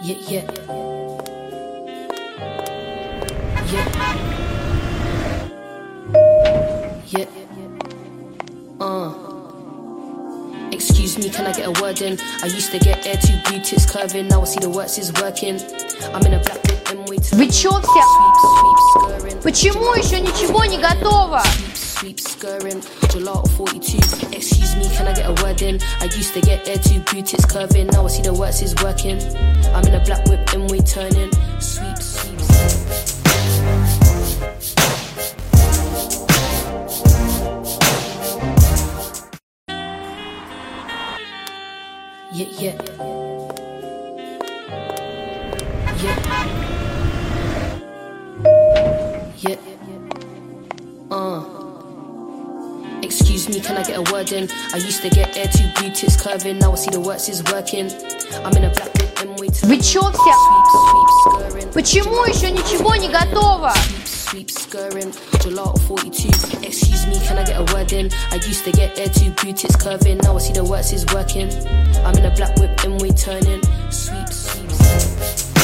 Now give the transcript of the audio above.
Yeah. Excuse me, can I get a word in? I used to get air, 2 blue tits curving. Now I see the works is working. I'm in a black whip and wait. Вы чё все? Почему еще ничего не готово? Sweep skirring, gelato 42. Excuse me, can I get a word in? I used to get air, 2 blue tits curving. Now I see the works is working. I'm in a black whip and we turning. Sweep. Yeah. Excuse me, can I get a word in? I used to get air, 2 blue tits curving. Now I see the works is working. I'm in a black whip and we turning. Вы чё все? Почему еще ничего не готово? Sweep skirring, gelato 42. Excuse me, can I get a word in? I used to get air, 2 blue tits curving. Now I see the works is working. I'm in a black whip and we turning. Sweep.